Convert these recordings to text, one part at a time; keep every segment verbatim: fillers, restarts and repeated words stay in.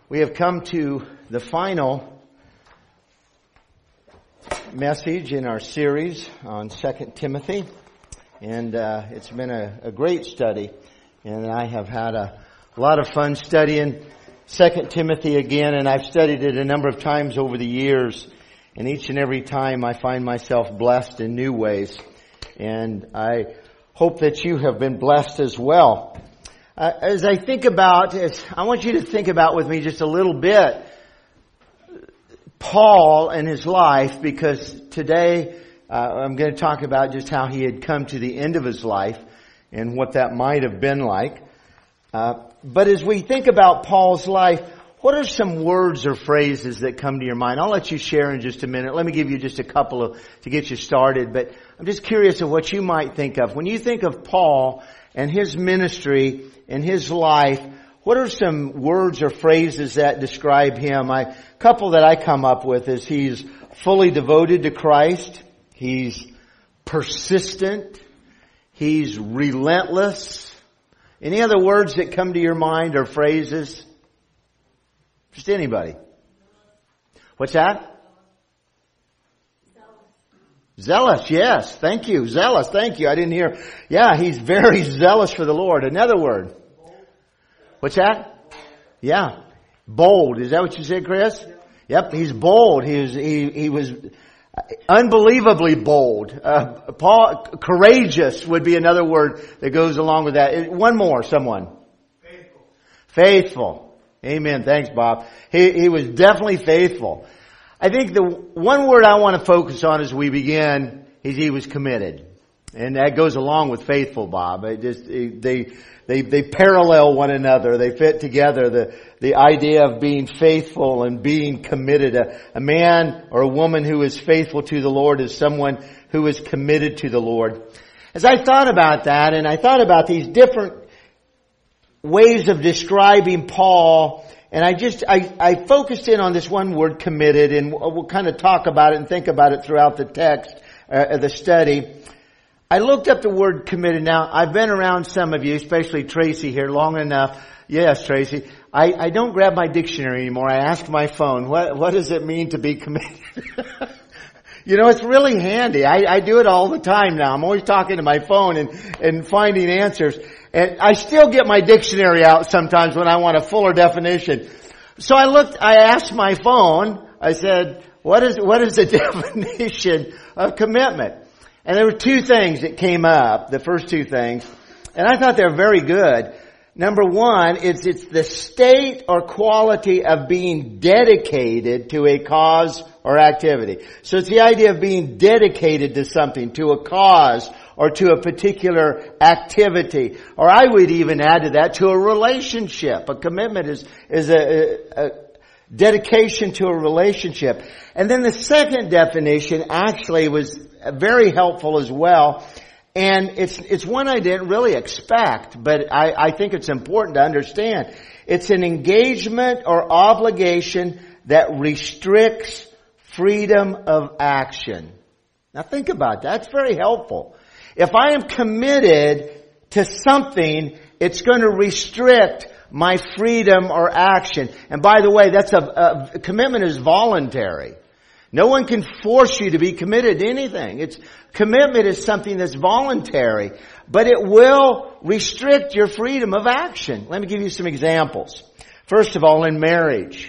We have come to the final message in our series on Second Timothy, and uh, it's been a, a great study, and I have had a, a lot of fun studying Second Timothy again, and I've studied it a number of times over the years, and each and every time I find myself blessed in new ways, and I hope that you have been blessed as well. Uh, as I think about, as I want you to think about with me just a little bit, Paul and his life, because today uh, I'm going to talk about just how he had come to the end of his life and what that might have been like. Uh, but as we think about Paul's life, what are some words or phrases that come to your mind? I'll let you share in just a minute. Let me give you just a couple of, to get you started, but I'm just curious of what you might think of. When you think of Paul and his ministry and his life, what are some words or phrases that describe him? I, a couple that I come up with is he's fully devoted to Christ. He's persistent. He's relentless. Any other words that come to your mind or phrases? Just anybody. What's that? Zealous, yes. Thank you. Zealous, thank you. I didn't hear. Yeah, he's very zealous for the Lord. Another word. What's that? Yeah. Bold. Is that what you said, Chris? Yep, he's bold. He was, he, he was unbelievably bold. Uh, Paul, courageous would be another word that goes along with that. One more, someone. Faithful. Faithful. Amen. Thanks, Bob. He, he was definitely faithful. I think the one word I want to focus on as we begin is he was committed. And that goes along with faithful, Bob. It just, they, they, they parallel one another. They fit together. The, the idea of being faithful and being committed. A, a man or a woman who is faithful to the Lord is someone who is committed to the Lord. As I thought about that, and I thought about these different ways of describing Paul, and I just, I, I focused in on this one word, committed, and we'll, we'll kind of talk about it and think about it throughout the text, uh, the study. I looked up the word committed. Now, I've been around some of you, especially Tracy here, long enough. Yes, Tracy. I, I don't grab my dictionary anymore. I ask my phone, what, what does it mean to be committed? You know, it's really handy. I, I do it all the time now. I'm always talking to my phone and, and finding answers. And I still get my dictionary out sometimes when I want a fuller definition. So I looked, I asked my phone, I said, what is, what is the definition of commitment? And there were two things that came up, the first two things, and I thought they were very good. Number one, it's, it's the state or quality of being dedicated to a cause or activity. So it's the idea of being dedicated to something, to a cause, or to a particular activity. Or I would even add to that, to a relationship. A commitment is, is a, a, a dedication to a relationship. And then the second definition actually was very helpful as well. And it's, it's one I didn't really expect, but I, I think it's important to understand. It's an engagement or obligation that restricts freedom of action. Now think about that. That's very helpful. If I am committed to something, it's going to restrict my freedom or action. And by the way, that's a, a commitment is voluntary. No one can force you to be committed to anything. It's commitment is something that's voluntary, but it will restrict your freedom of action. Let me give you some examples. First of all, in marriage,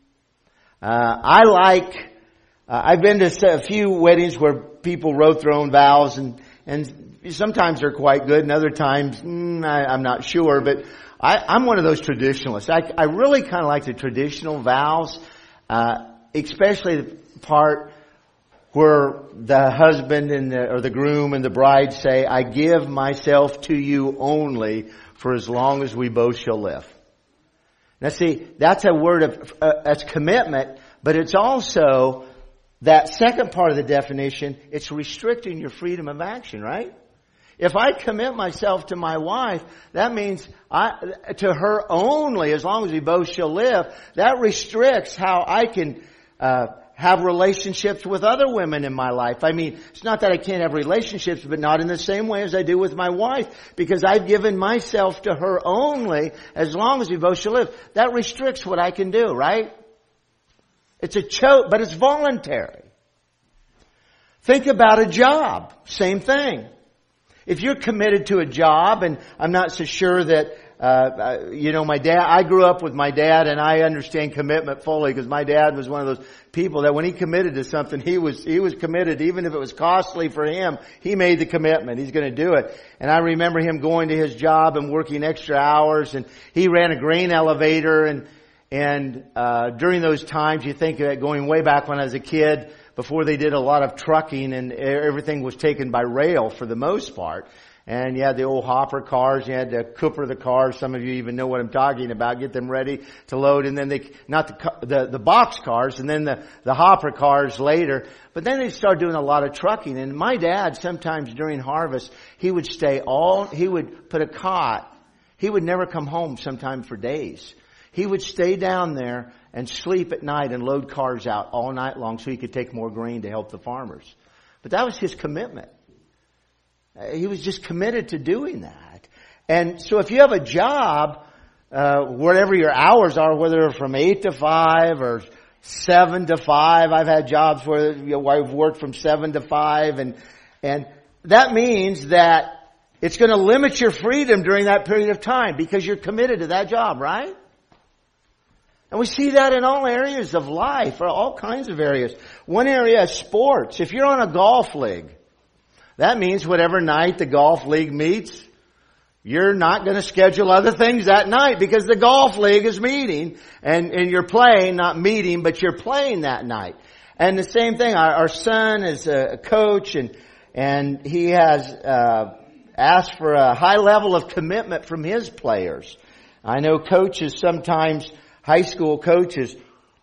uh, I like. Uh, I've been to a few weddings where people wrote their own vows, and and sometimes they're quite good, and other times mm, I, I'm not sure. But I, I'm one of those traditionalists. I, I really kind of like the traditional vows, uh, especially the part where the husband and the, or the groom and the bride say, "I give myself to you only for as long as we both shall live." Now, see, that's a word of uh, that's commitment, but it's also that second part of the definition, it's restricting your freedom of action, right? If I commit myself to my wife, that means I, to her only, as long as we both shall live. That restricts how I can, uh, have relationships with other women in my life. I mean, it's not that I can't have relationships, but not in the same way as I do with my wife, because I've given myself to her only as long as we both shall live. That restricts what I can do, right? It's a choke, but it's voluntary. Think about a job. Same thing. If you're committed to a job, and I'm not so sure that Uh, you know, my dad, I grew up with my dad, and I understand commitment fully, because my dad was one of those people that when he committed to something, he was, he was committed. Even if it was costly for him, he made the commitment. He's going to do it. And I remember him going to his job and working extra hours, and he ran a grain elevator, and, and, uh, during those times, you think of it going way back when I was a kid, before they did a lot of trucking, and everything was taken by rail for the most part. And you had the old hopper cars, you had the Cooper the cars. Some of you even know what I'm talking about. Get them ready to load, and then they, not the, the, the box cars, and then the, the hopper cars later. But then they started doing a lot of trucking. And my dad, sometimes during harvest, he would stay all, he would put a cot. He would never come home sometime for days. He would stay down there and sleep at night and load cars out all night long so he could take more grain to help the farmers. But that was his commitment. He was just committed to doing that. And so if you have a job, uh, whatever your hours are, whether they're from eight to five or seven to five, I've had jobs where, you know, I've worked from seven to five, and, and that means that it's going to limit your freedom during that period of time because you're committed to that job, right? And we see that in all areas of life, or all kinds of areas. One area is sports. If you're on a golf league, that means whatever night the golf league meets, you're not going to schedule other things that night because the golf league is meeting, and, and you're playing, not meeting, but you're playing that night. And the same thing, our, our son is a coach, and, and he has, uh, asked for a high level of commitment from his players. I know coaches, sometimes high school coaches,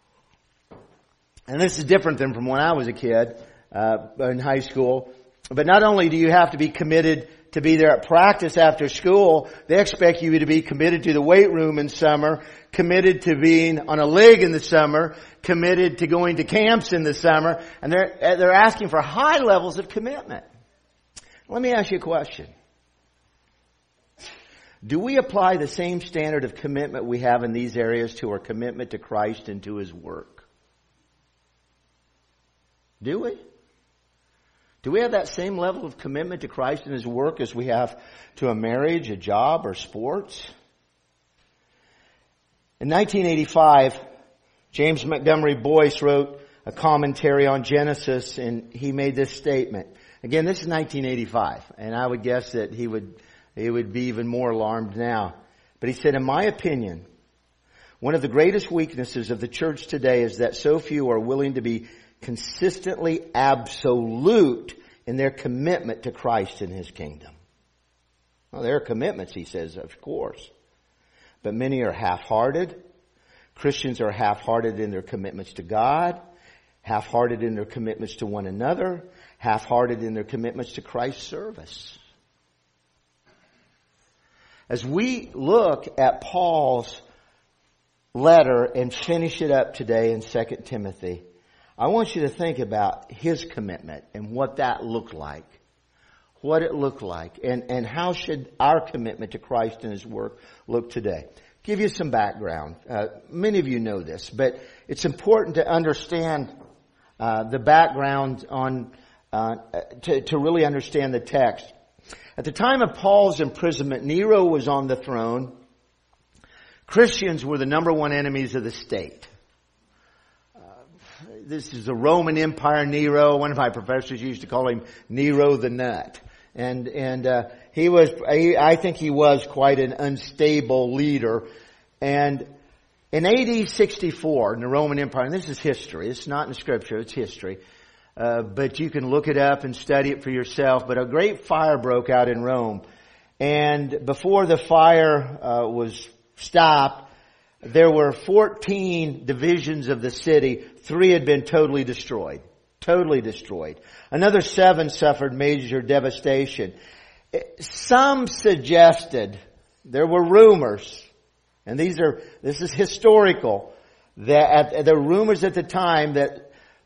and this is different than from when I was a kid, uh, in high school. But not only do you have to be committed to be there at practice after school, they expect you to be committed to the weight room in summer, committed to being on a league in the summer, committed to going to camps in the summer, and they're, they're asking for high levels of commitment. Let me ask you a question. Do we apply the same standard of commitment we have in these areas to our commitment to Christ and to His work? Do we? Do we have that same level of commitment to Christ and His work as we have to a marriage, a job, or sports? In nineteen eighty-five, James Montgomery Boyce wrote a commentary on Genesis, and he made this statement. Again, this is nineteen eighty-five, and I would guess that he would, he would be even more alarmed now. But he said, in my opinion, one of the greatest weaknesses of the church today is that so few are willing to be consistently absolute in their commitment to Christ and His kingdom. Well, there are commitments, he says, of course. But many are half-hearted. Christians are half-hearted in their commitments to God, half-hearted in their commitments to one another, half-hearted in their commitments to Christ's service. As we look at Paul's letter and finish it up today in Second Timothy, I want you to think about his commitment and what that looked like. What it looked like. And, and how should our commitment to Christ and His work look today? Give you some background. Uh, many of you know this, but it's important to understand uh, the background on uh, to, to really understand the text. At the time of Paul's imprisonment, Nero was on the throne. Christians were the number one enemies of the state. This is the Roman Empire, Nero. One of my professors used to call him Nero the Nut. And, and, uh, he was, he, I think he was quite an unstable leader. And in A D sixty-four, in the Roman Empire, and this is history. It's not in Scripture, it's history. Uh, but you can look it up and study it for yourself. But a great fire broke out in Rome. And before the fire, uh, was stopped, there were fourteen divisions of the city. Three had been totally destroyed. Totally destroyed. Another seven suffered major devastation. Some suggested, there were rumors, and these are, this is historical, that there were rumors at the time that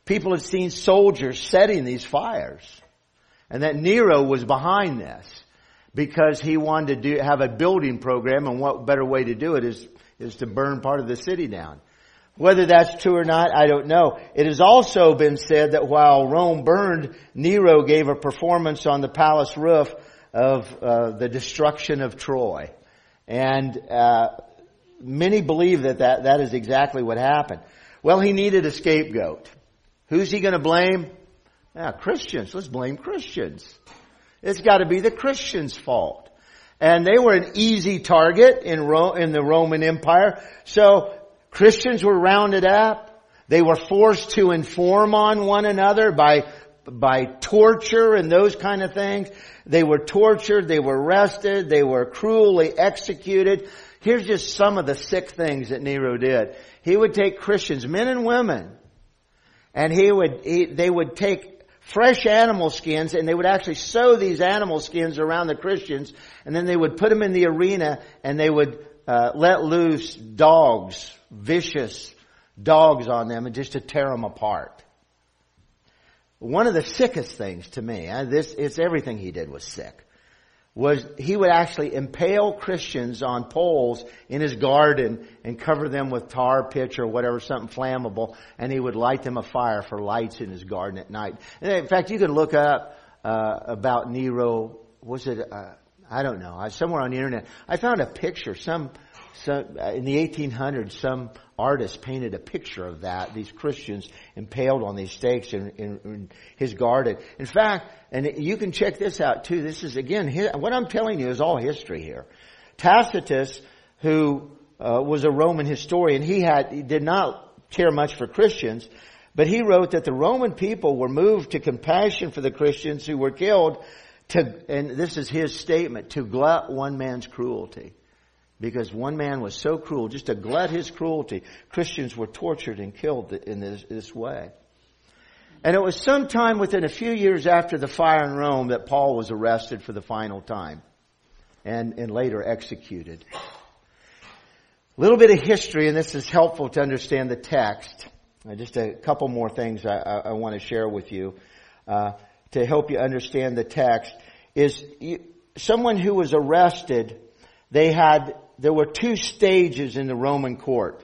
people had seen soldiers setting these fires. And that Nero was behind this because he wanted to do, have a building program, and what better way to do it is, is to burn part of the city down. Whether that's true or not, I don't know. It has also been said that while Rome burned, Nero gave a performance on the palace roof of uh, the destruction of Troy. And uh, many believe that, that that is exactly what happened. Well, he needed a scapegoat. Who's he going to blame? Yeah, Christians. Let's blame Christians. It's got to be the Christians' fault. And they were an easy target in Ro- in the Roman Empire. So Christians were rounded up. They were forced to inform on one another by by torture and those kind of things. They were tortured. They were arrested. They were cruelly executed. Here's just some of the sick things that Nero did. He would take Christians, men and women, and he would he, they would take fresh animal skins, and they would actually sew these animal skins around the Christians, and then they would put them in the arena, and they would uh, let loose dogs, vicious dogs on them, and just to tear them apart. One of the sickest things to me, uh, this it's everything he did was sick, was he would actually impale Christians on poles in his garden and cover them with tar pitch or whatever, something flammable, and he would light them afire for lights in his garden at night. And in fact, you can look up uh, about Nero. Was it? Uh, I don't know. I, somewhere on the internet, I found a picture. Some, some in the eighteen hundreds, some artist painted a picture of that. These Christians impaled on these stakes in, in, in his garden. In fact, and you can check this out too. This is again, his, what I'm telling you is all history here. Tacitus, who uh, was a Roman historian, he had he did not care much for Christians, but he wrote that the Roman people were moved to compassion for the Christians who were killed. To, and this is his statement, to glut one man's cruelty. Because one man was so cruel, just to glut his cruelty, Christians were tortured and killed in this, this way. And it was sometime within a few years after the fire in Rome that Paul was arrested for the final time and, and later executed. A little bit of history, and this is helpful to understand the text. Uh, just a couple more things I, I, I want to share with you uh, to help you understand the text. Is you, someone who was arrested, they had... There were two stages in the Roman court.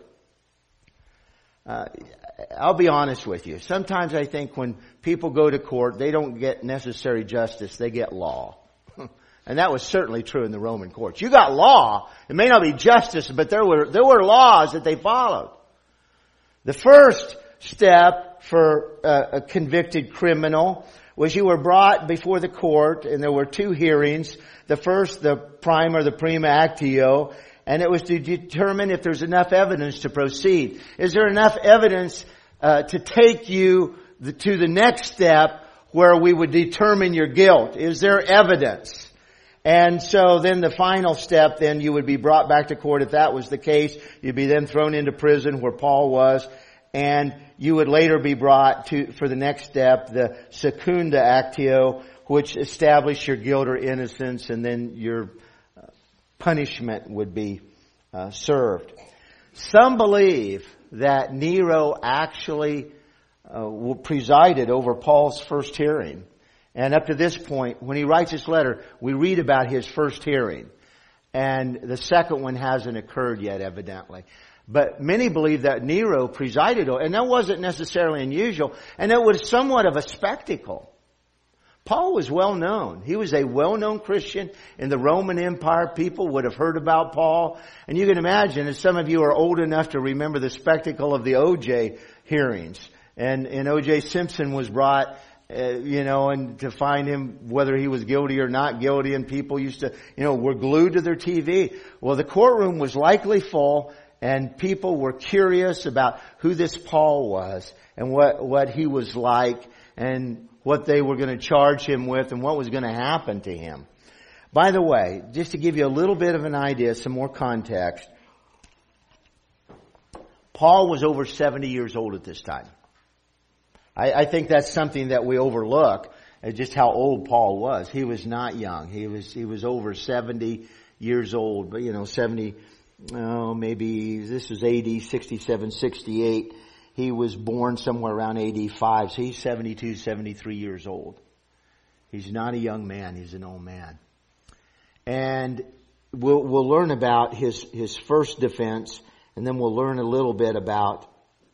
Uh, I'll be honest with you. Sometimes I think when people go to court, they don't get necessary justice, they get law. And that was certainly true in the Roman courts. You got law. It may not be justice, but there were, there were laws that they followed. The first step for a, a convicted criminal was you were brought before the court, and there were two hearings. The first, the prima or the prima actio, and it was to determine if there's enough evidence to proceed. Is there enough evidence uh, to take you the, to the next step where we would determine your guilt? Is there evidence? And so then the final step, then you would be brought back to court. If that was the case, you'd be then thrown into prison where Paul was. And you would later be brought to, for the next step, the secunda actio, which established your guilt or innocence, and then your punishment would be uh, served. Some believe that Nero actually uh, presided over Paul's first hearing. And up to this point, when he writes this letter, we read about his first hearing. And the second one hasn't occurred yet, evidently. But many believe that Nero presided over, and that wasn't necessarily unusual, and it was somewhat of a spectacle. Paul was well known. He was a well-known Christian in the Roman Empire. People would have heard about Paul. And you can imagine, as some of you are old enough to remember the spectacle of the O J hearings. And, and O J Simpson was brought, uh, you know, and to find him whether he was guilty or not guilty. And people used to, you know, were glued to their T V. Well, the courtroom was likely full. And people were curious about who this Paul was and what, what he was like and what they were going to charge him with and what was going to happen to him. By the way, just to give you a little bit of an idea, some more context, Paul was over seventy years old at this time. I, I think that's something that we overlook, just how old Paul was. He was not young. He was, he was over seventy years old, but you know, seventy, oh, maybe this was A D sixty-seven, sixty-eight. he was born somewhere around A D five, so he's seventy-two, seventy-three years old. He's not a young man, he's an old man. And we'll, we'll learn about his, his first defense, and then we'll learn a little bit about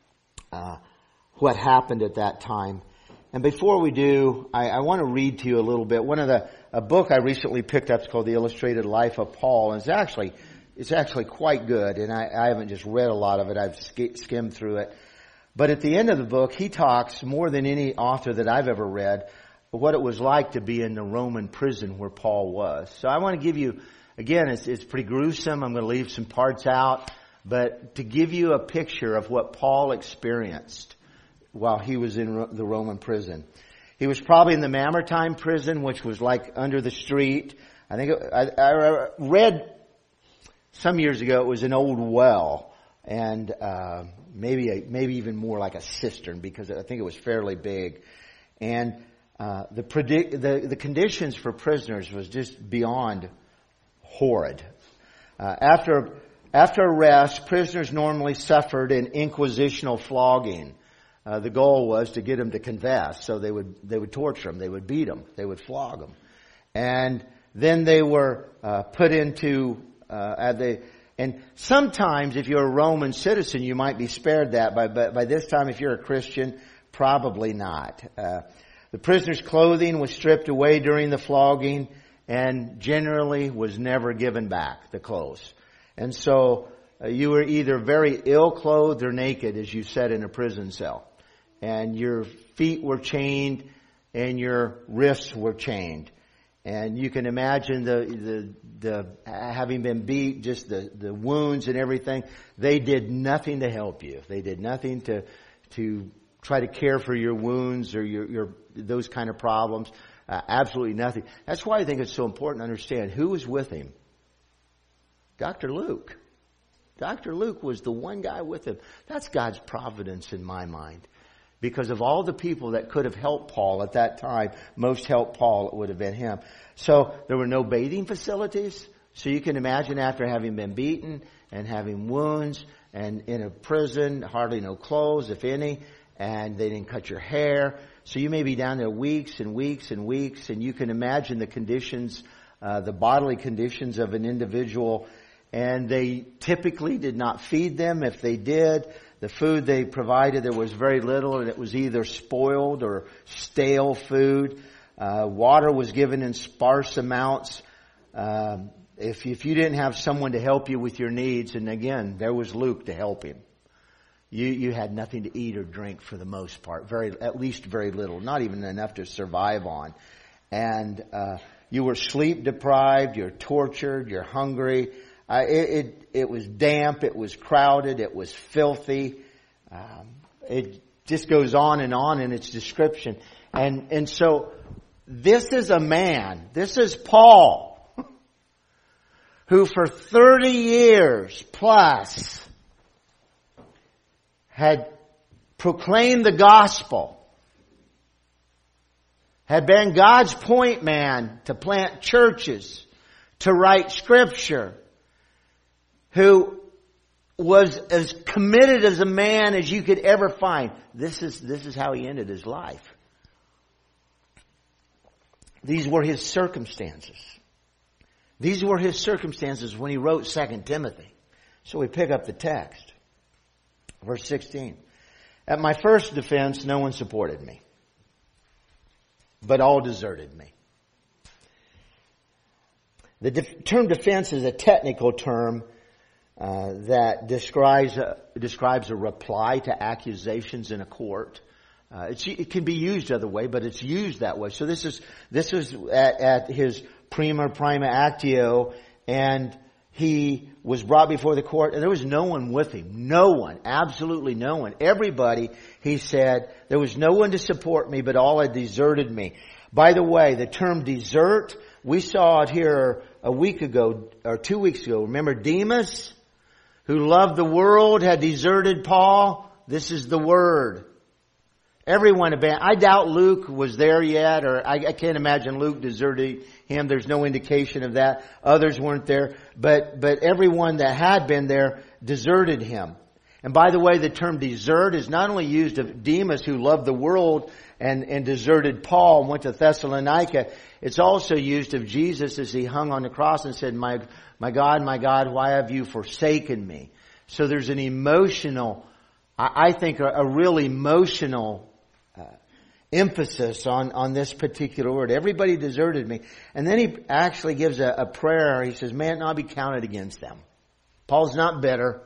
uh, what happened at that time. And before we do, I, I want to read to you a little bit. One of the, a book I recently picked up is called The Illustrated Life of Paul, and it's actually, it's actually quite good, and I, I haven't just read a lot of it, I've sk- skimmed through it. But at the end of the book, he talks more than any author that I've ever read what it was like to be in the Roman prison where Paul was. So I want to give you, again, it's, it's pretty gruesome. I'm going to leave some parts out, but to give you a picture of what Paul experienced while he was in the Roman prison. He was probably in the Mamertine prison, which was like under the street. I think it, I, I read some years ago it was an old well, and uh, maybe a, maybe even more like a cistern, because I think it was fairly big. And uh, the, predict, the the conditions for prisoners was just beyond horrid. Uh, after after arrest, prisoners normally suffered an inquisitional flogging. Uh, the goal was to get them to confess, so they would they would torture them, they would beat them, they would flog them, and then they were uh, put into uh, at the. And sometimes, if you're a Roman citizen, you might be spared that. By by, by this time, if you're a Christian, probably not. Uh, the prisoner's clothing was stripped away during the flogging, and generally was never given back, the clothes. And so uh, you were either very ill-clothed or naked, as you said, in a prison cell. And your feet were chained, and your wrists were chained. And you can imagine the the the having been beat, just the the wounds and everything. They did nothing to help you. They did nothing to to try to care for your wounds or your your those kind of problems. Uh, absolutely nothing. That's why I think it's so important to understand who was with him. Doctor Luke. Doctor Luke was the one guy with him. That's God's providence in my mind. Because of all the people that could have helped Paul at that time, most helped Paul, it would have been him. So there were no bathing facilities. So you can imagine after having been beaten and having wounds and in a prison, hardly no clothes, if any, and they didn't cut your hair. So you may be down there weeks and weeks and weeks, and you can imagine the conditions, uh, the bodily conditions of an individual. And they typically did not feed them. If they did, the food they provided, there was very little, and it was either spoiled or stale food. Uh, water was given in sparse amounts. Um, if, if you didn't have someone to help you with your needs, and again, there was Luke to help him. You, you had nothing to eat or drink for the most part, very, at least very little, not even enough to survive on. And, uh, you were sleep deprived, you're tortured, you're hungry. Uh, it, it, it was damp, it was crowded, it was filthy. Um, it just goes on and on in its description. And, and so this is a man, this is Paul, who for thirty years plus had proclaimed the gospel, had been God's point man to plant churches, to write scripture, who was as committed as a man as you could ever find. This is, this is how he ended his life. These were his circumstances. These were his circumstances when he wrote Second Timothy. So we pick up the text. Verse sixteen. At my first defense, no one supported me, but all deserted me. The de- term defense is a technical term Uh, that describes a, describes a reply to accusations in a court. Uh, it's, it can be used other way, but it's used that way. So this is this is at, at his prima prima actio, and he was brought before the court, and there was no one with him. No one, absolutely no one. Everybody, he said, there was no one to support me, but all had deserted me. By the way, the term desert, we saw it here a week ago or two weeks ago. Remember Demas, who loved the world, had deserted Paul? This is the word. Everyone abandoned. I doubt Luke was there yet, or I, I can't imagine Luke deserted him. There's no indication of that. Others weren't there. But, but everyone that had been there deserted him. And by the way, the term desert is not only used of Demas, who loved the world and, and deserted Paul and went to Thessalonica. It's also used of Jesus as he hung on the cross and said, my, my God, my God, why have you forsaken me? So there's an emotional, I, I think a, a real emotional uh, emphasis on, on this particular word. Everybody deserted me. And then he actually gives a, a prayer. He says, may it not be counted against them. Paul's not bitter.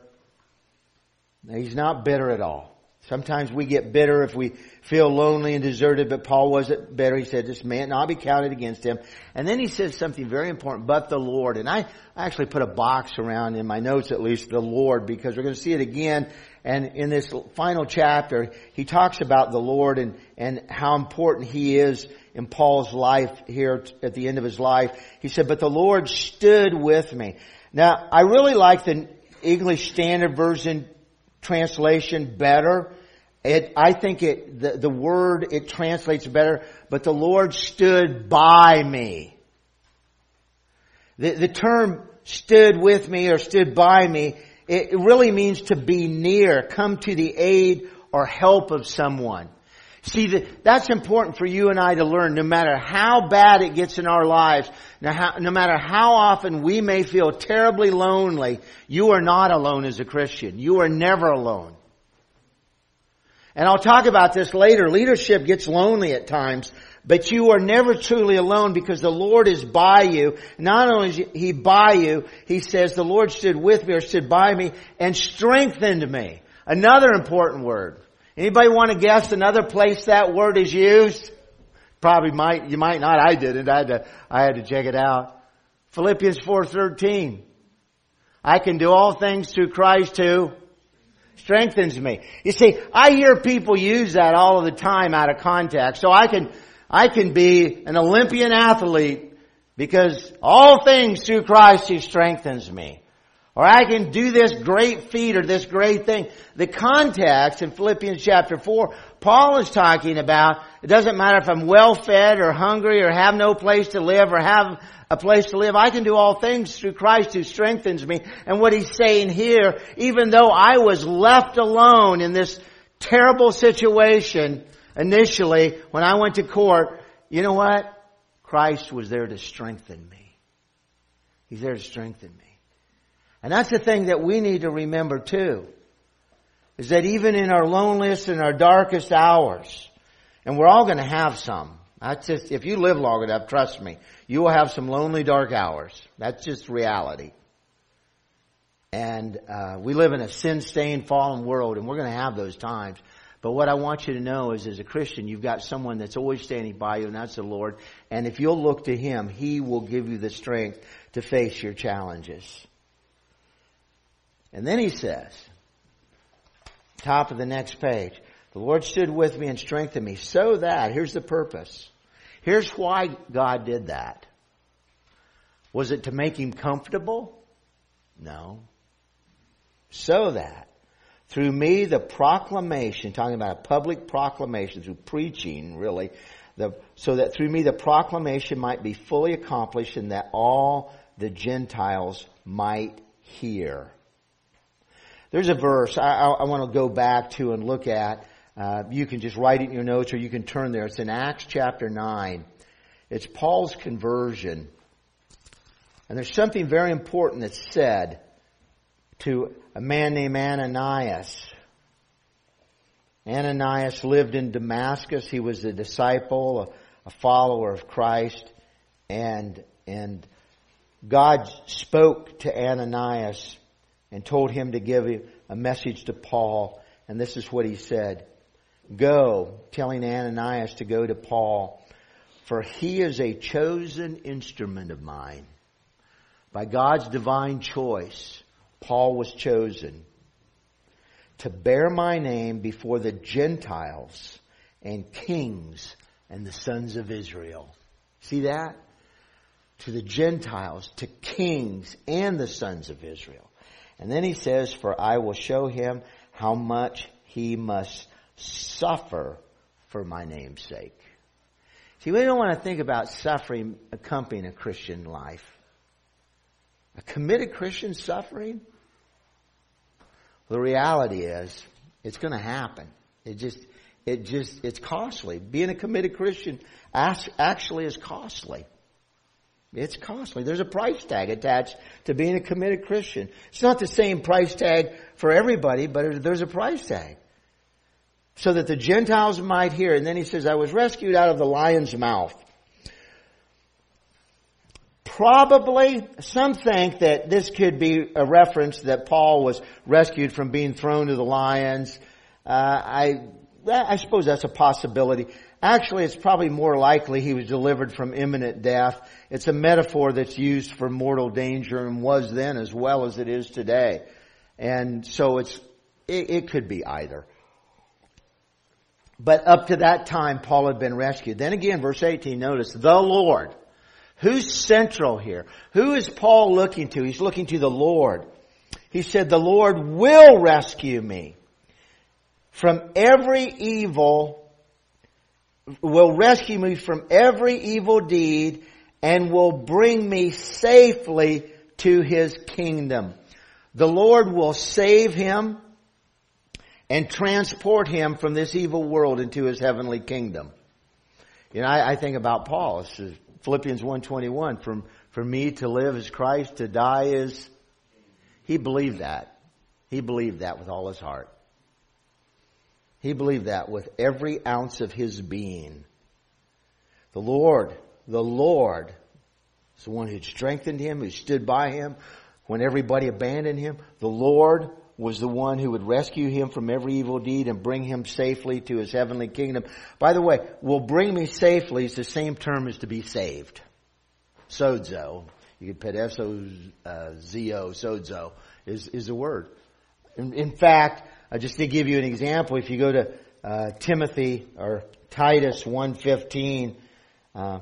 He's not bitter at all. Sometimes we get bitter if we feel lonely and deserted, but Paul wasn't bitter. He said, this may it not be counted against him. And then he says something very important, but the Lord. And I actually put a box around in my notes, at least, the Lord, because we're going to see it again. And in this final chapter, he talks about the Lord and, and how important he is in Paul's life here at the end of his life. He said, but the Lord stood with me. Now, I really like the English Standard Version translation better. It, I think it, the, the word, it translates better, but the Lord stood by me. The, the term stood with me or stood by me, it, it really means to be near, come to the aid or help of someone. See, the, that's important for you and I to learn. No matter how bad it gets in our lives, no, how, no matter how often we may feel terribly lonely, you are not alone as a Christian. You are never alone. And I'll talk about this later. Leadership gets lonely at times, but you are never truly alone because the Lord is by you. Not only is He by you, He says, the Lord stood with me or stood by me and strengthened me. Another important word. Anybody want to guess another place that word is used? Probably might, you might not. I didn't. I had to, I had to check it out. Philippians four thirteen. I can do all things through Christ who strengthens me. You see, I hear people use that all of the time out of context. So I can, I can be an Olympian athlete because all things through Christ who strengthens me. Or I can do this great feat or this great thing. The context in Philippians chapter four, Paul is talking about, it doesn't matter if I'm well fed or hungry or have no place to live or have a place to live. I can do all things through Christ who strengthens me. And what he's saying here, even though I was left alone in this terrible situation initially when I went to court, you know what? Christ was there to strengthen me. He's there to strengthen me. And that's the thing that we need to remember too, is that even in our loneliest and our darkest hours, and we're all going to have some. That's just, if you live long enough, trust me, you will have some lonely, dark hours. That's just reality. And uh, we live in a sin-stained, fallen world, and we're going to have those times. But what I want you to know is, as a Christian, you've got someone that's always standing by you, and that's the Lord. And if you'll look to Him, He will give you the strength to face your challenges. And then he says, top of the next page, the Lord stood with me and strengthened me so that, here's the purpose. Here's why God did that. Was it to make him comfortable? No. So that through me the proclamation, talking about a public proclamation, through preaching really, the, so that through me the proclamation might be fully accomplished and that all the Gentiles might hear. There's a verse I, I, I want to go back to and look at. Uh, you can just write it in your notes or you can turn there. It's in Acts chapter nine. It's Paul's conversion. And there's something very important that's said to a man named Ananias. Ananias lived in Damascus. He was a disciple, a, a follower of Christ. And, and God spoke to Ananias and told him to give a message to Paul. And this is what he said. Go, telling Ananias to go to Paul, for he is a chosen instrument of mine. By God's divine choice, Paul was chosen to bear my name before the Gentiles and kings and the sons of Israel. See that? To the Gentiles, to kings and the sons of Israel. And then he says, for I will show him how much he must suffer for my name's sake. See, we don't want to think about suffering accompanying a Christian life. A committed Christian suffering? The reality is, it's going to happen. It just, it just, it's costly. Being a committed Christian actually is costly. It's costly. There's a price tag attached to being a committed Christian. It's not the same price tag for everybody, but there's a price tag. So that the Gentiles might hear. And then he says, I was rescued out of the lion's mouth. Probably, some think that this could be a reference that Paul was rescued from being thrown to the lions. Uh, I, I suppose that's a possibility. Actually, it's probably more likely he was delivered from imminent death. It's a metaphor that's used for mortal danger and was then as well as it is today. And so it's, it, it could be either. But up to that time, Paul had been rescued. Then again, verse eighteen, notice, the Lord. Who's central here? Who is Paul looking to? He's looking to the Lord. He said, the Lord will rescue me from every evil, will rescue me from every evil deed, and will bring me safely to His kingdom. The Lord will save him and transport him from this evil world into His heavenly kingdom. You know, I, I think about Paul. This is Philippians one twenty-one, from, for me to live is Christ, to die is... He believed that. He believed that with all his heart. He believed that with every ounce of his being. The Lord, the Lord is the one who strengthened him, who stood by him when everybody abandoned him. The Lord was the one who would rescue him from every evil deed and bring him safely to His heavenly kingdom. By the way, will bring me safely is the same term as to be saved. Sozo. You could put S O Z O, sozo, is, is the word. In, in fact, uh, just to give you an example, if you go to uh, Timothy or Titus one fifteen, uh,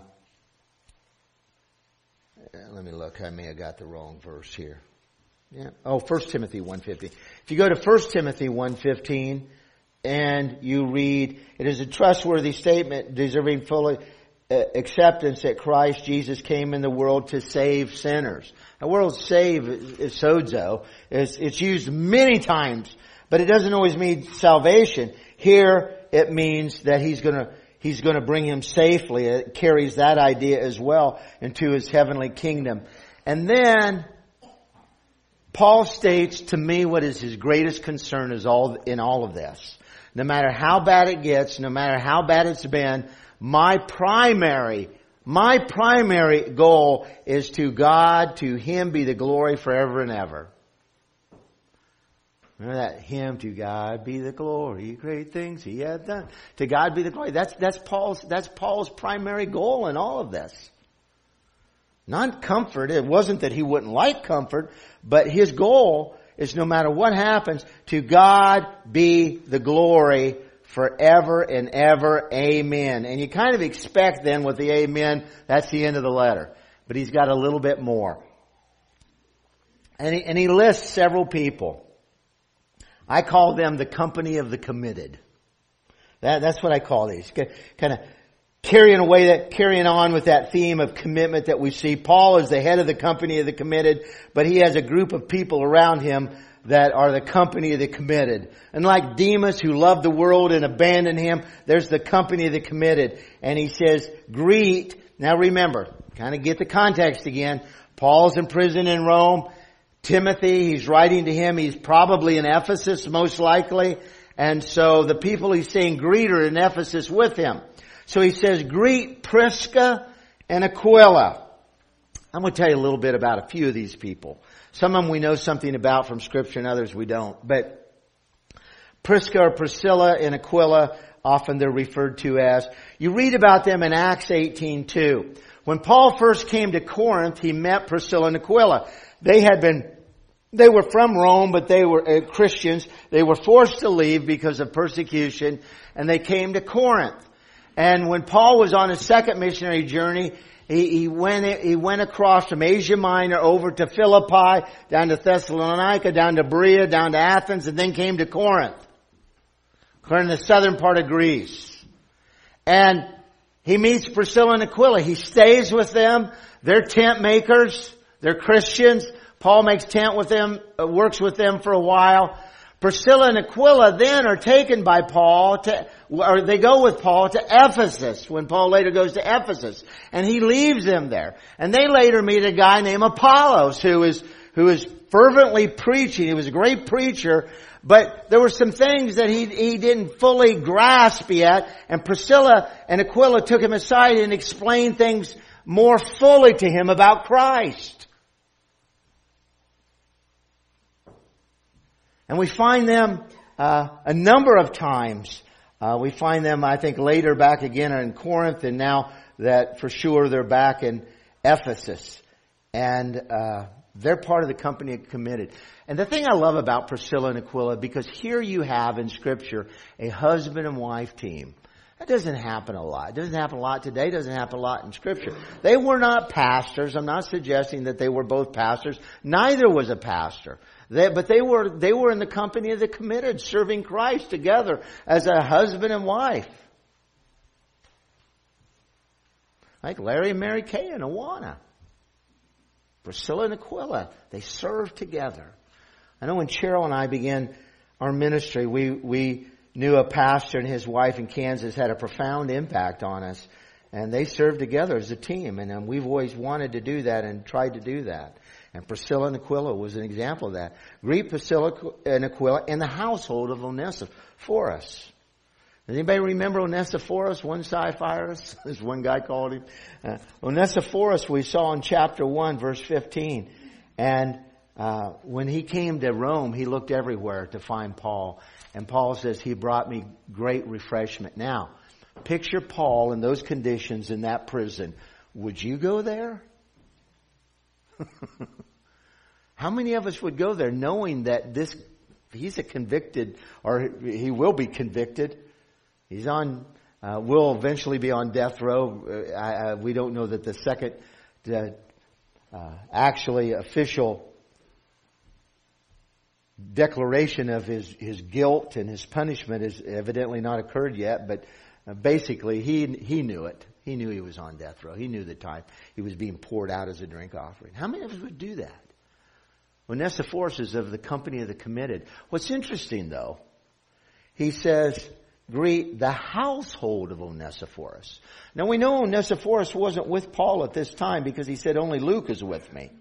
let me look, I may have got the wrong verse here. Yeah. Oh, First Timothy one fifteen. If you go to First Timothy one fifteen and you read, it is a trustworthy statement deserving full acceptance that Christ Jesus came in the world to save sinners. The word save is sozo. It's, it's used many times, but it doesn't always mean salvation. Here it means that He's going to He's going to bring him safely. It carries that idea as well into His heavenly kingdom. And then Paul states to me what is his greatest concern is all in all of this. No matter how bad it gets, no matter how bad it's been, my primary, my primary goal is to God, to Him be the glory forever and ever. Remember that hymn, to God be the glory, great things He hath done. To God be the glory. That's, that's Paul's, that's Paul's primary goal in all of this. Not comfort. It wasn't that he wouldn't like comfort, but his goal is no matter what happens, to God be the glory forever and ever. Amen. And you kind of expect then with the amen, that's the end of the letter. But he's got a little bit more. And he, and he lists several people. I call them the company of the committed. That, that's what I call these. Kind of carrying away that, carrying on with that theme of commitment that we see. Paul is the head of the company of the committed, but he has a group of people around him that are the company of the committed. And like Demas, who loved the world and abandoned him, there's the company of the committed. And he says, greet. Now remember, kind of get the context again. Paul's in prison in Rome. Timothy, he's writing to him. He's probably in Ephesus, most likely. And so the people he's saying greet are in Ephesus with him. So he says, greet Prisca and Aquila. I'm going to tell you a little bit about a few of these people. Some of them we know something about from Scripture and others we don't. But Prisca or Priscilla and Aquila, often they're referred to as. You read about them in Acts eighteen two. When Paul first came to Corinth, he met Priscilla and Aquila. They had been, they were from Rome, but they were uh, Christians. They were forced to leave because of persecution, and they came to Corinth. And when Paul was on his second missionary journey, he, he went he went across from Asia Minor over to Philippi, down to Thessalonica, down to Berea, down to Athens, and then came to Corinth. Corinth in the southern part of Greece. And he meets Priscilla and Aquila. He stays with them. They're tent makers. They're Christians. Paul makes tent with them, uh, works with them for a while. Priscilla and Aquila then are taken by Paul to, or they go with Paul to Ephesus when Paul later goes to Ephesus. And he leaves them there. And they later meet a guy named Apollos who is, who is fervently preaching. He was a great preacher, but there were some things that he, he didn't fully grasp yet. And Priscilla and Aquila took him aside and explained things more fully to him about Christ. And we find them uh, a number of times. Uh, we find them, I think, later back again in Corinth, and now that for sure they're back in Ephesus. And uh, they're part of the company committed. And the thing I love about Priscilla and Aquila, because here you have in Scripture a husband and wife team. That doesn't happen a lot. It doesn't happen a lot today. It doesn't happen a lot in Scripture. They were not pastors. I'm not suggesting that they were both pastors. Neither was a pastor. They, but they were, they were in the company of the committed, serving Christ together as a husband and wife. Like Larry and Mary Kay and Awana. Priscilla and Aquila. They served together. I know when Cheryl and I began our ministry, we, we knew a pastor and his wife in Kansas had a profound impact on us. And they served together as a team. And um, we've always wanted to do that and tried to do that. And Priscilla and Aquila was an example of that. Greet Priscilla and Aquila in the household of Onesiphorus. Does anybody remember Onesiphorus, one Onesiphorus, as one guy called him? Uh, Onesiphorus we saw in chapter one, verse fifteen. And uh, when he came to Rome, he looked everywhere to find Paul. And Paul says, he brought me great refreshment. Now, picture Paul in those conditions in that prison. Would you go there? How many of us would go there knowing that this, he's a convicted, or he will be convicted. He's on, uh, will eventually be on death row. Uh, I, I, we don't know that the second, uh, uh, actually official declaration of his, his guilt and his punishment has evidently not occurred yet, but uh, basically he, he knew it. He knew he was on death row. He knew the time he was being poured out as a drink offering. How many of us would do that? Onesiphorus is of the company of the committed. What's interesting, though, he says, greet the household of Onesiphorus. Now, we know Onesiphorus wasn't with Paul at this time because he said, only Luke is with me.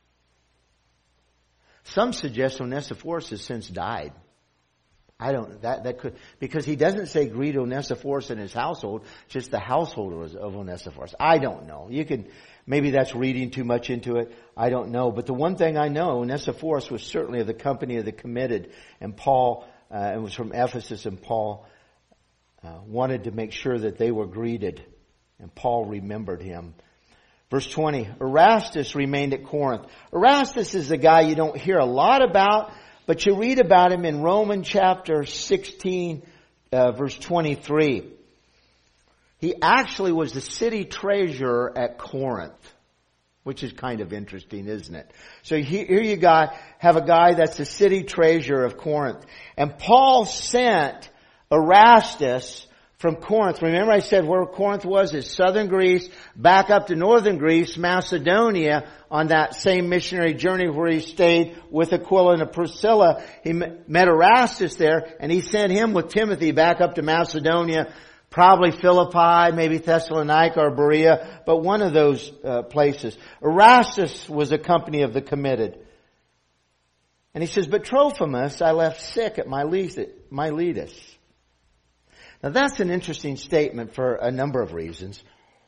Some suggest Onesiphorus has since died. I don't, that, that could, because he doesn't say greet Onesiphorus and his household, just the household of Onesiphorus. I don't know. You can, maybe that's reading too much into it. I don't know. But the one thing I know, Onesiphorus was certainly of the company of the committed. And Paul, uh, it was from Ephesus, and Paul uh, wanted to make sure that they were greeted. And Paul remembered him. Verse twenty, Erastus remained at Corinth. Erastus is a guy you don't hear a lot about, but you read about him in Romans chapter sixteen, uh, verse twenty-three. He actually was the city treasurer at Corinth, which is kind of interesting, isn't it? So here you got, have a guy that's the city treasurer of Corinth. And Paul sent Erastus from Corinth. Remember I said where Corinth was is southern Greece, back up to northern Greece, Macedonia, on that same missionary journey where he stayed with Aquila and Priscilla. He met Erastus there, and he sent him with Timothy back up to Macedonia, probably Philippi, maybe Thessalonica or Berea, but one of those uh, places. Erastus was a company of the committed. And he says, but Trophimus I left sick at Miletus. Now that's an interesting statement for a number of reasons.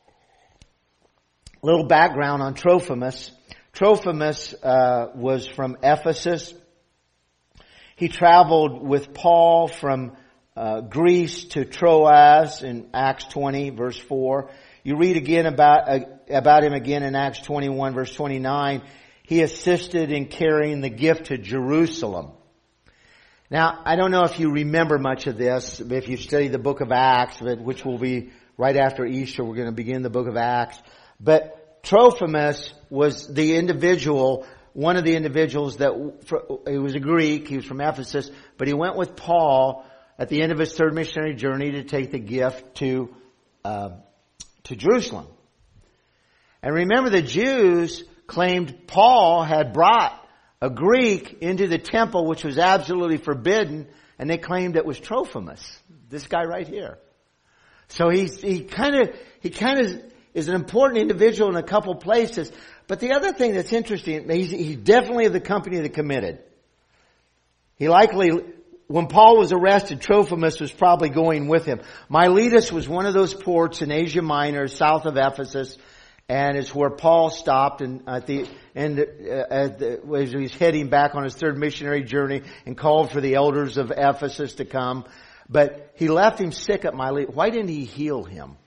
A little background on Trophimus. Trophimus uh, was from Ephesus. He traveled with Paul from uh, Greece to Troas in Acts twenty, verse four. You read again about uh, about him again in Acts twenty-one, verse twenty-nine. He assisted in carrying the gift to Jerusalem. Now, I don't know if you remember much of this, if you study the book of Acts, which will be right after Easter, we're going to begin the book of Acts. But Trophimus was the individual, one of the individuals that, he was a Greek, he was from Ephesus, but he went with Paul at the end of his third missionary journey to take the gift to, uh, to Jerusalem. And remember, the Jews claimed Paul had brought a Greek into the temple, which was absolutely forbidden, and they claimed it was Trophimus, this guy right here. So he's, he kind of, he kind of is an important individual in a couple places. But the other thing that's interesting, he's, he's definitely of the company of the committed. He likely, when Paul was arrested, Trophimus was probably going with him. Miletus was one of those ports in Asia Minor, south of Ephesus, and it's where Paul stopped and at the end, uh, at the, as he was heading back on his third missionary journey and called for the elders of Ephesus to come. But he left him sick at Miletus. Why didn't he heal him?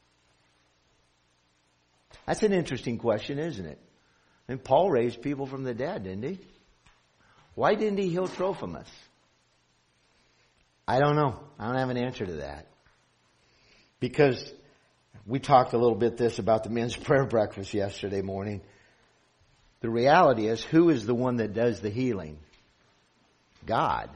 That's an interesting question, isn't it? And Paul raised people from the dead, didn't he? Why didn't he heal Trophimus? I don't know. I don't have an answer to that. Because we talked a little bit this about the men's prayer breakfast yesterday morning. The reality is, who is the one that does the healing? God.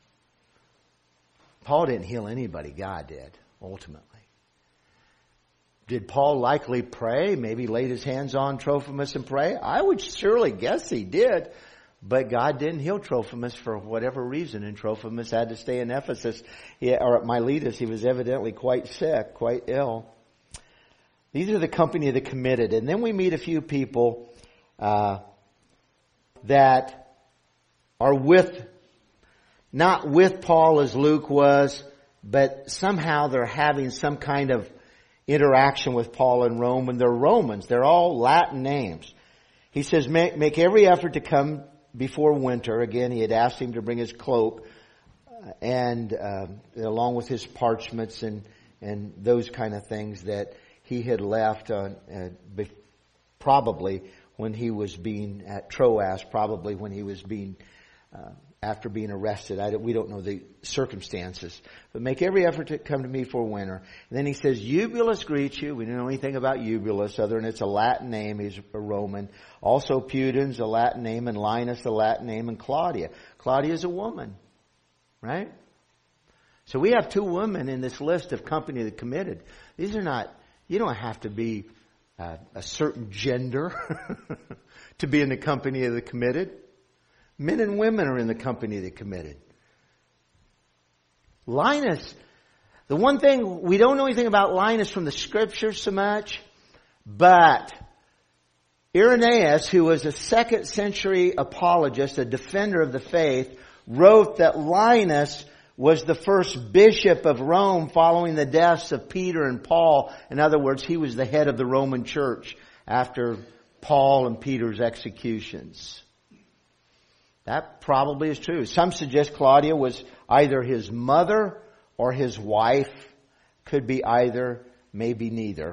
Paul didn't heal anybody. God did, ultimately. Did Paul likely pray? Maybe laid his hands on Trophimus and pray? I would surely guess he did. But God didn't heal Trophimus for whatever reason, and Trophimus had to stay in Ephesus, he, or at Miletus. He was evidently quite sick, quite ill. These are the company of the committed. And then we meet a few people uh, that are with, not with Paul as Luke was, but somehow they're having some kind of interaction with Paul in Rome, and they're Romans. They're all Latin names. He says, make, make every effort to come before winter. Again, he had asked him to bring his cloak uh, and uh, along with his parchments and, and those kind of things that he had left on, uh, be, probably when he was being at Troas, probably when he was being uh, after being arrested. I don't, we don't know the circumstances. But make every effort to come to me for winter. And then he says, Eubulus greets you. We don't know anything about Eubulus other than it's a Latin name. He's a Roman. Also Pudens, a Latin name, and Linus, a Latin name, and Claudia. Claudia is a woman, right? So we have two women in this list of company that committed. These are not, you don't have to be uh, a certain gender to be in the company of the committed. Men and women are in the company of the committed. Linus, the one thing, we don't know anything about Linus from the scriptures so much, but Irenaeus, who was a second century apologist, a defender of the faith, wrote that Linus was the first bishop of Rome following the deaths of Peter and Paul. In other words, he was the head of the Roman church after Paul and Peter's executions. That probably is true. Some suggest Claudia was either his mother or his wife. Could be either, maybe neither.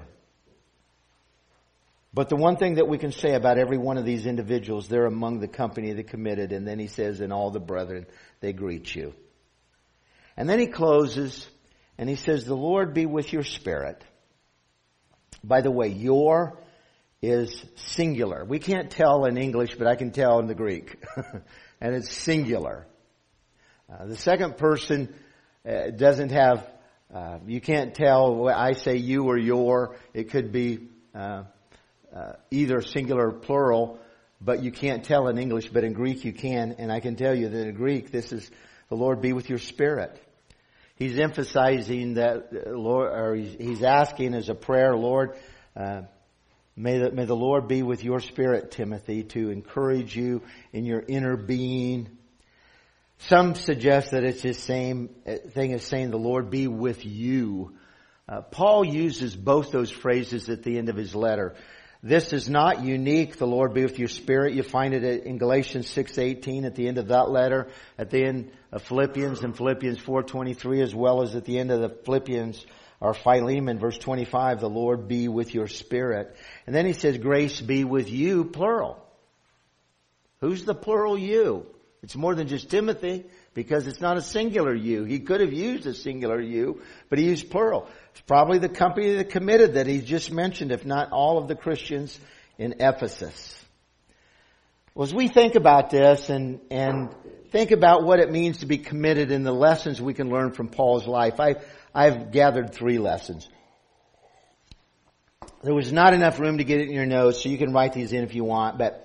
But the one thing that we can say about every one of these individuals, they're among the company of the committed. And then he says, and all the brethren, they greet you. And then he closes and he says, the Lord be with your spirit. By the way, your is singular. We can't tell in English, but I can tell in the Greek. And it's singular. Uh, the second person uh, doesn't have, uh, you can't tell, I say you or your. It could be uh, uh, either singular or plural, but you can't tell in English, but in Greek you can. And I can tell you that in Greek, this is, the Lord be with your spirit. He's emphasizing that, uh, Lord, or he's, he's asking as a prayer, Lord, uh, May the, may the Lord be with your spirit, Timothy, to encourage you in your inner being. Some suggest that it's the same thing as saying the Lord be with you. Uh, Paul uses both those phrases at the end of his letter. This is not unique, the Lord be with your spirit. You find it in Galatians six eighteen at the end of that letter, at the end of Philippians and Philippians four twenty-three, as well as at the end of the Philippians or Philemon, verse twenty-five, the Lord be with your spirit. And then he says, grace be with you, plural. Who's the plural you? It's more than just Timothy, because it's not a singular you. He could have used a singular you, but he used plural. It's probably the company that committed that he just mentioned, if not all of the Christians in Ephesus. Well, as we think about this and, and think about what it means to be committed and the lessons we can learn from Paul's life, I I've gathered three lessons. There was not enough room to get it in your notes, so you can write these in if you want. But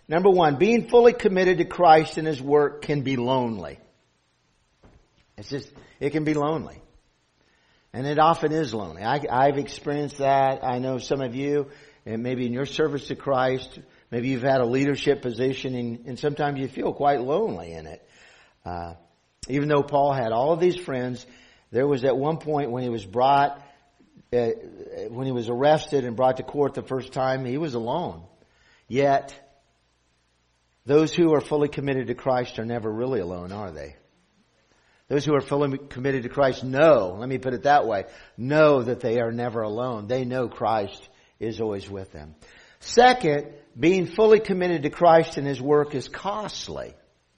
Number one, being fully committed to Christ and His work can be lonely. It's just, it can be lonely. And it often is lonely. I, I've experienced that. I know some of you, and maybe in your service to Christ, maybe you've had a leadership position, and, and sometimes you feel quite lonely in it. Uh, even though Paul had all of these friends, there was at one point when he was brought, uh, when he was arrested and brought to court the first time, he was alone. Yet, those who are fully committed to Christ are never really alone, are they? Those who are fully committed to Christ know, let me put it that way, know that they are never alone. They know Christ is always with them. Second, being fully committed to Christ and His work is costly.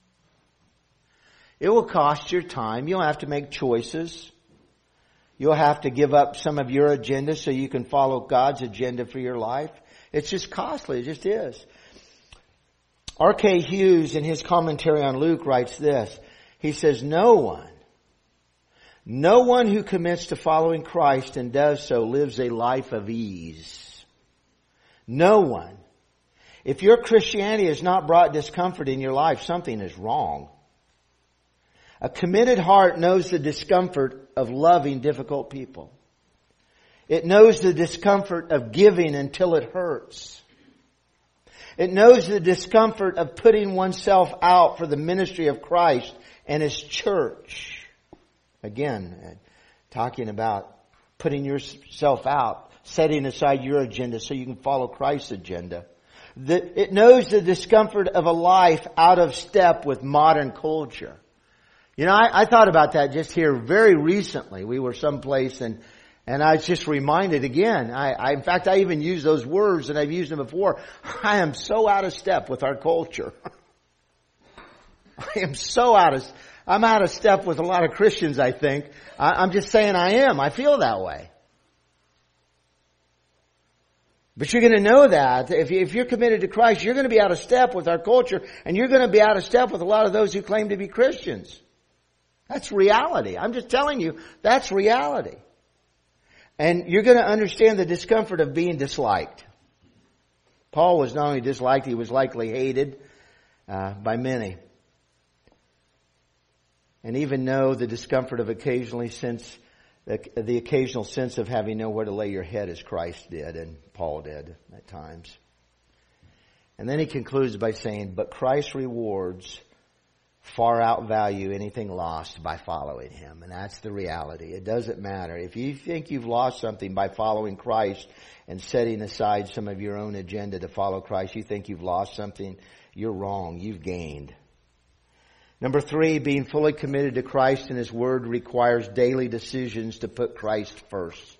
It will cost your time. You'll have to make choices. You'll have to give up some of your agenda so you can follow God's agenda for your life. It's just costly. It just is. R K Hughes, in his commentary on Luke, writes this. He says, no one, no one who commits to following Christ and does so lives a life of ease. No one. If your Christianity has not brought discomfort in your life, something is wrong. A committed heart knows the discomfort of loving difficult people. It knows the discomfort of giving until it hurts. It knows the discomfort of putting oneself out for the ministry of Christ and His church. Again, talking about putting yourself out, setting aside your agenda so you can follow Christ's agenda. The, it knows the discomfort of a life out of step with modern culture. You know, I, I thought about that just here very recently. We were someplace and and I was just reminded again. I, I in fact, I even use those words and I've used them before. I am so out of step with our culture. I am so out of, I'm out of step with a lot of Christians, I think. I, I'm just saying I am. I feel that way. But you're going to know that. If, you, if you're committed to Christ, you're going to be out of step with our culture, and you're going to be out of step with a lot of those who claim to be Christians. That's reality. I'm just telling you, that's reality. And you're going to understand the discomfort of being disliked. Paul was not only disliked, he was likely hated uh, by many. And even know the discomfort of occasionally sense, the, the occasional sense of having nowhere to lay your head as Christ did and Paul did at times. And then he concludes by saying, but Christ's rewards far outvalue anything lost by following Him. And that's the reality. It doesn't matter. If you think you've lost something by following Christ and setting aside some of your own agenda to follow Christ, you think you've lost something, you're wrong. You've gained. Number three, being fully committed to Christ and His Word requires daily decisions to put Christ first.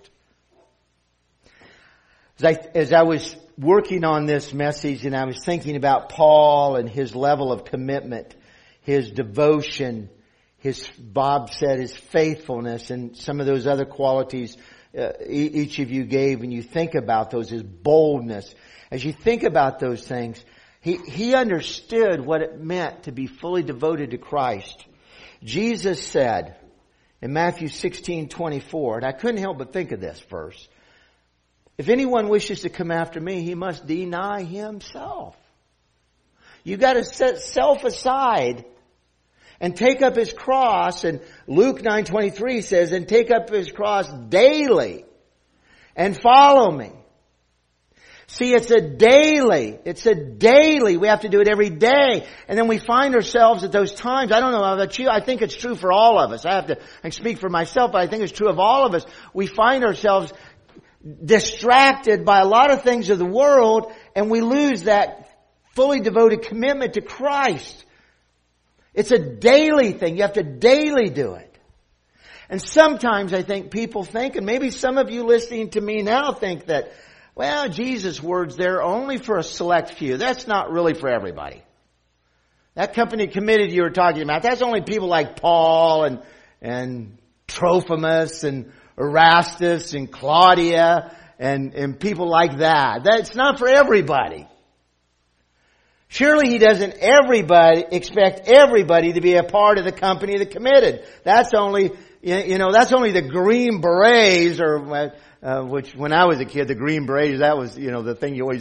As I, as I was working on this message and I was thinking about Paul and his level of commitment, his devotion, his, Bob said, his faithfulness, and some of those other qualities uh, each of you gave, and you think about those, his boldness. As you think about those things, he, he understood what it meant to be fully devoted to Christ. Jesus said in Matthew sixteen twenty-four, and I couldn't help but think of this verse, if anyone wishes to come after me, he must deny himself. You got to set self aside and take up his cross. And Luke nine twenty-three says, and take up his cross daily and follow me. See, it's a daily, it's a daily, we have to do it every day. And then we find ourselves at those times, I don't know about you, I think it's true for all of us. I have to I speak for myself, but I think it's true of all of us. We find ourselves distracted by a lot of things of the world, and we lose that fully devoted commitment to Christ. It's a daily thing. You have to daily do it. And sometimes I think people think, and maybe some of you listening to me now think that, well, Jesus' words there are only for a select few. That's not really for everybody. That company committed you were talking about, that's only people like Paul and, and Trophimus and Erastus and Claudia and, and people like that. That's not for everybody. Surely he doesn't everybody expect everybody to be a part of the company that committed. That's only, you know, that's only the Green Berets, or uh, which when I was a kid, the Green Berets, that was, you know, the thing you always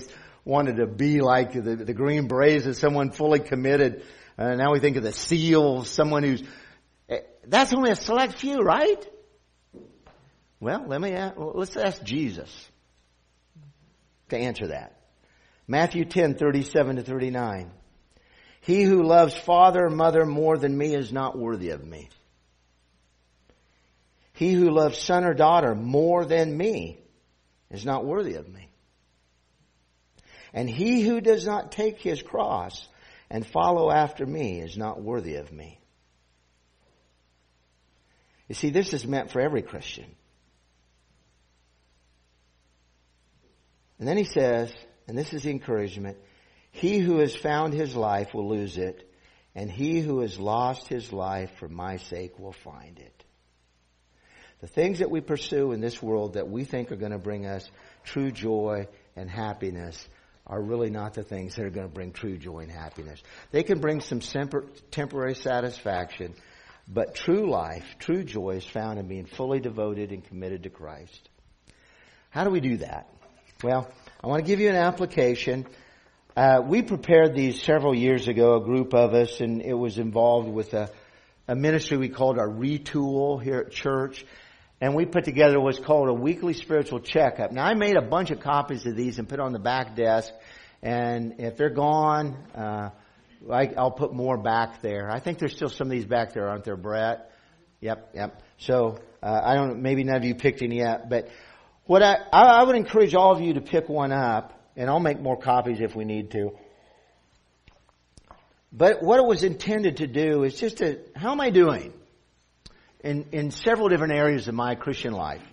wanted to be like the, the Green Berets as someone fully committed. Uh, now we think of the SEALs, someone who's, that's only a select few, right? Well, let me ask, well, let's ask Jesus to answer that. Matthew ten, thirty-seven to thirty-nine. He who loves father or mother more than me is not worthy of me. He who loves son or daughter more than me is not worthy of me. And he who does not take his cross and follow after me is not worthy of me. You see, this is meant for every Christian. And then he says, and this is the encouragement, he who has found his life will lose it, and he who has lost his life for my sake will find it. The things that we pursue in this world that we think are going to bring us true joy and happiness are really not the things that are going to bring true joy and happiness. They can bring some temporary satisfaction, but true life, true joy is found in being fully devoted and committed to Christ. How do we do that? Well, I want to give you an application. Uh, we prepared these several years ago, a group of us, and it was involved with a, a ministry we called our Retool here at church. And we put together what's called a weekly spiritual checkup. Now, I made a bunch of copies of these and put on the back desk. And if they're gone, uh, I, I'll put more back there. I think there's still some of these back there, aren't there, Brett? Yep, yep. So, uh, I don't, maybe none of you picked any yet. But what I, I would encourage all of you to pick one up. And I'll make more copies if we need to. But what it was intended to do is just to, how am I doing? In, in several different areas of my Christian life.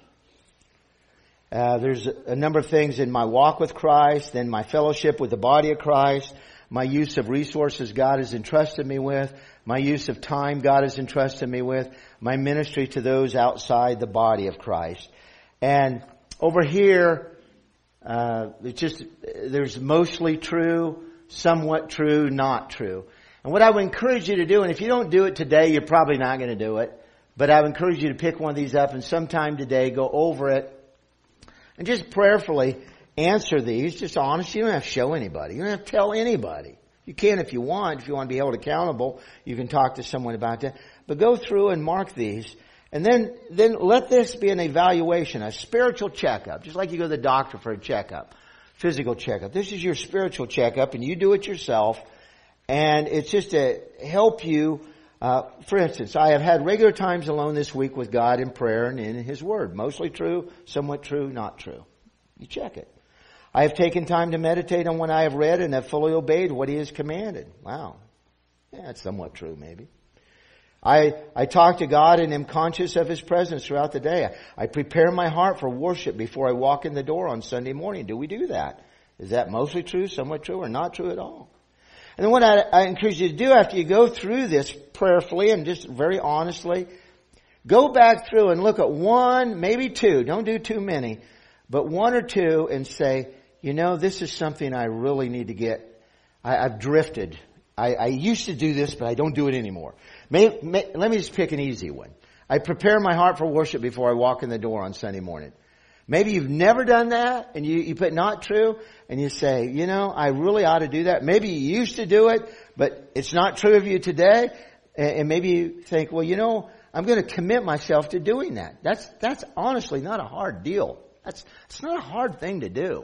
Uh, there's a number of things in my walk with Christ, then my fellowship with the body of Christ, my use of resources God has entrusted me with, my use of time God has entrusted me with, my ministry to those outside the body of Christ. And over here, uh, it's just, there's mostly true, somewhat true, not true. And what I would encourage you to do, and if you don't do it today, you're probably not going to do it, but I would encourage you to pick one of these up and sometime today go over it and just prayerfully answer these. Just honest. You don't have to show anybody. You don't have to tell anybody. You can if you want. If you want to be held accountable, you can talk to someone about that. But go through and mark these. And then, then let this be an evaluation, a spiritual checkup. Just like you go to the doctor for a checkup, physical checkup. This is your spiritual checkup and you do it yourself. And it's just to help you. Uh, for instance, I have had regular times alone this week with God in prayer and in His Word. Mostly true, somewhat true, not true. You check it. I have taken time to meditate on what I have read and have fully obeyed what He has commanded. Wow. Yeah, it's somewhat true, maybe. I, I talk to God and am conscious of His presence throughout the day. I, I prepare my heart for worship before I walk in the door on Sunday morning. Do we do that? Is that mostly true, somewhat true, or not true at all? And then what I, I encourage you to do after you go through this prayerfully and just very honestly, go back through and look at one, maybe two, don't do too many, but one or two and say, you know, this is something I really need to get. I, I've drifted. I, I used to do this, but I don't do it anymore. May, may, let me just pick an easy one. I prepare my heart for worship before I walk in the door on Sunday morning. Maybe you've never done that and you, you put not true and you say, you know, I really ought to do that. Maybe you used to do it, but it's not true of you today. And, and maybe you think, well, you know, I'm going to commit myself to doing that. That's, that's honestly not a hard deal. That's, it's not a hard thing to do.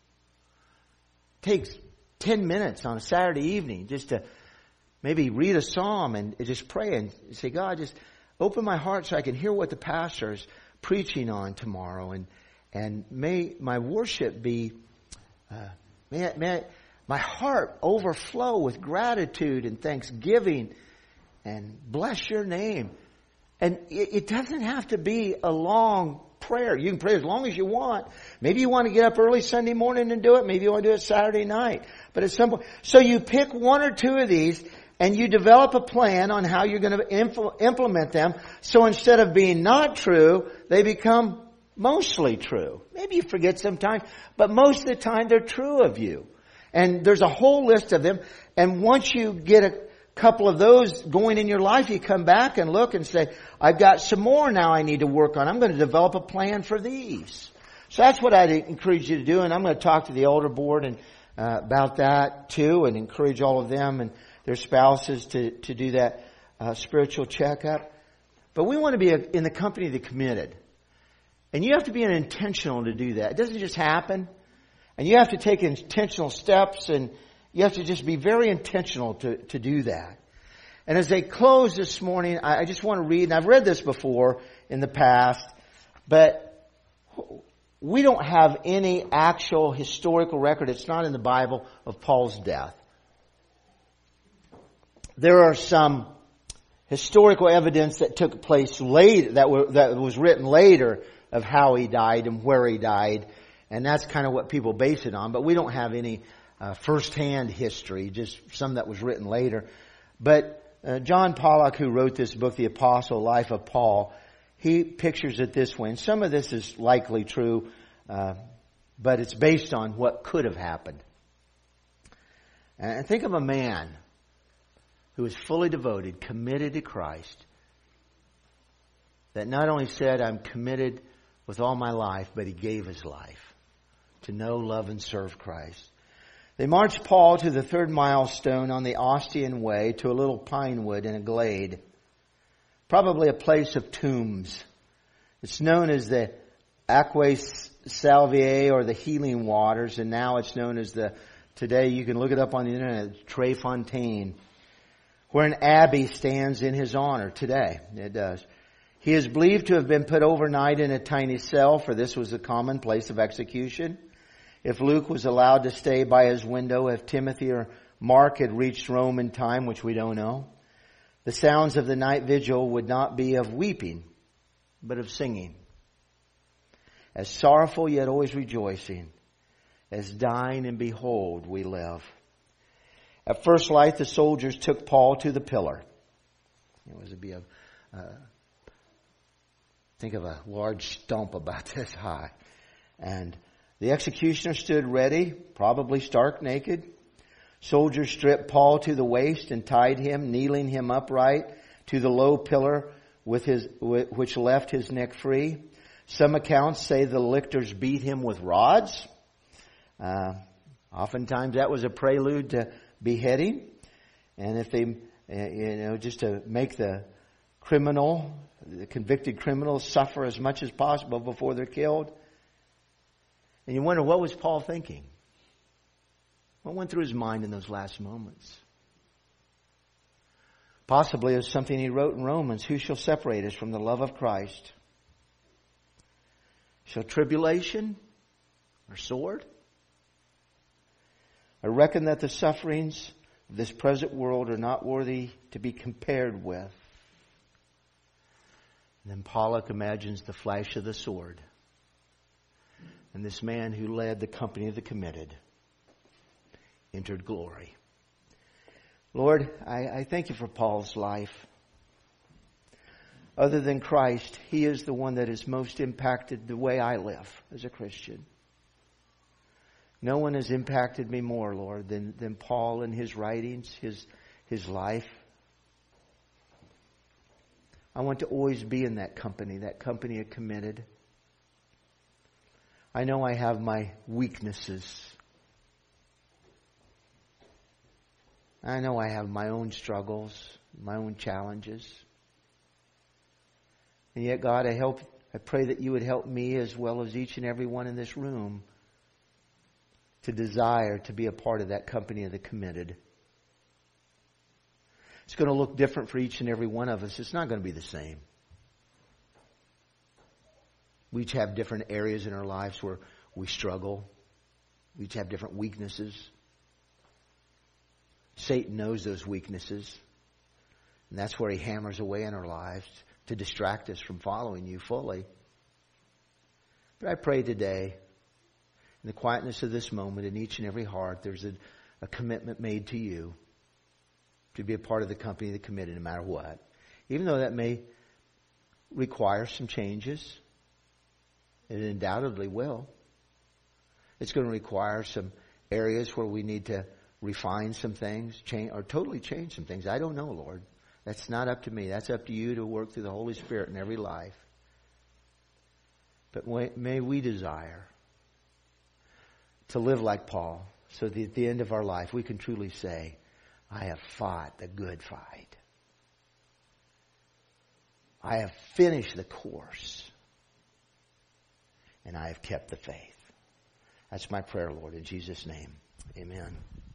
It takes ten minutes on a Saturday evening just to maybe read a psalm and just pray and say, God, just open my heart so I can hear what the pastor is preaching on tomorrow. And, And may my worship be, uh, may, I, may I, my heart overflow with gratitude and thanksgiving and bless your name. And it, it doesn't have to be a long prayer. You can pray as long as you want. Maybe you want to get up early Sunday morning and do it. Maybe you want to do it Saturday night. But at some point, so you pick one or two of these and you develop a plan on how you're going to impl- implement them. So instead of being not true, they become mostly true. Maybe you forget sometimes, but most of the time they're true of you. And there's a whole list of them. And once you get a couple of those going in your life, you come back and look and say, I've got some more now I need to work on. I'm going to develop a plan for these. So that's what I'd encourage you to do. And I'm going to talk to the elder board and uh, about that too, and encourage all of them and their spouses to, to do that uh, spiritual checkup. But we want to be a, in the company of the committed. And you have to be intentional to do that. It doesn't just happen. And you have to take intentional steps, and you have to just be very intentional to, to do that. And as they close this morning, I, I just want to read, and I've read this before in the past, but we don't have any actual historical record, it's not in the Bible, of Paul's death. There are some historical evidence that took place later, that, were, that was written later, of how he died and where he died. And that's kind of what people base it on. But we don't have any uh, first-hand history, just some that was written later. But uh, John Pollock, who wrote this book, The Apostle Life of Paul, he pictures it this way. And some of this is likely true, uh, but it's based on what could have happened. And think of a man who is fully devoted, committed to Christ, that not only said, I'm committed with all my life, but he gave his life to know, love, and serve Christ. They marched Paul to the third milestone on the Ostian Way, to a little pine wood in a glade, probably a place of tombs. It's known as the Aquae Salviae, or the healing waters, and now it's known as the, today you can look it up on the internet, Trefontaine, where an abbey stands in his honor today. It does. He is believed to have been put overnight in a tiny cell, for this was a common place of execution. If Luke was allowed to stay by his window, if Timothy or Mark had reached Rome in time, which we don't know, the sounds of the night vigil would not be of weeping, but of singing. As sorrowful yet always rejoicing, as dying and behold we live. At first light, the soldiers took Paul to the pillar. It was to be a, uh, think of a large stump about this high. And the executioner stood ready, probably stark naked. Soldiers stripped Paul to the waist and tied him, kneeling him upright to the low pillar with his, which left his neck free. Some accounts say the lictors beat him with rods. Uh, oftentimes that was a prelude to beheading. And if they, you know, just to make the criminal, the convicted criminal, suffer as much as possible before they're killed. And you wonder, what was Paul thinking? What went through his mind in those last moments? Possibly it was something he wrote in Romans. Who shall separate us from the love of Christ? Shall tribulation or sword? I reckon that the sufferings of this present world are not worthy to be compared with. And then Pollock imagines the flash of the sword. And this man who led the company of the committed entered glory. Lord, I, I thank you for Paul's life. Other than Christ, he is the one that has most impacted the way I live as a Christian. No one has impacted me more, Lord, than, than Paul and his writings, his, his life. I want to always be in that company, that company of committed. I know I have my weaknesses. I know I have my own struggles, my own challenges. And yet, God, I help, I pray that you would help me as well as each and every one in this room to desire to be a part of that company of the committed. It's going to look different for each and every one of us. It's not going to be the same. We each have different areas in our lives where we struggle. We each have different weaknesses. Satan knows those weaknesses. And that's where he hammers away in our lives to distract us from following you fully. But I pray today, in the quietness of this moment, in each and every heart, there's a, a commitment made to you to be a part of the company that committed no matter what. Even though that may require some changes, it undoubtedly will. It's going to require some areas where we need to refine some things, change, or totally change some things. I don't know, Lord. That's not up to me. That's up to you to work through the Holy Spirit in every life. But may we desire to live like Paul, So that at the end of our life, we can truly say, I have fought the good fight. I have finished the course. And I have kept the faith. That's my prayer, Lord, in Jesus' name. Amen.